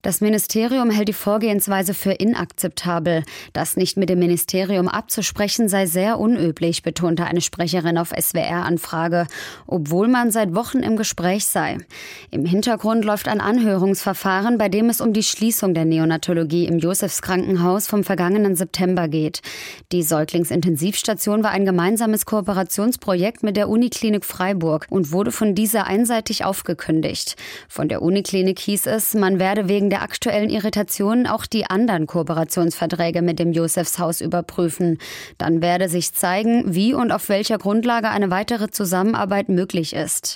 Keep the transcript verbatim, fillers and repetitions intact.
Das Ministerium hält die Vorgehensweise für inakzeptabel. Das nicht mit dem Ministerium abzusprechen sei sehr unüblich, betonte eine Sprecherin auf S W R-Anfrage, obwohl man seit Wochen im Gespräch sei. Im Hintergrund läuft ein Anhörungsverfahren, bei dem es um die Schließung der Neonatologie im Josephs-Krankenhaus vom vergangenen September geht. Die Säuglingsintensivstation war ein gemeinsames Kooperationsprojekt mit der Uniklinik Freiburg und wurde von dieser einseitig aufgekündigt. Von der Uniklinik hieß es, man werde wegen der aktuellen Irritationen auch die anderen Kooperationsverträge mit dem Josephshaus überprüfen. Dann werde sich zeigen, wie und auf welcher Grundlage eine weitere Zusammenarbeit möglich ist.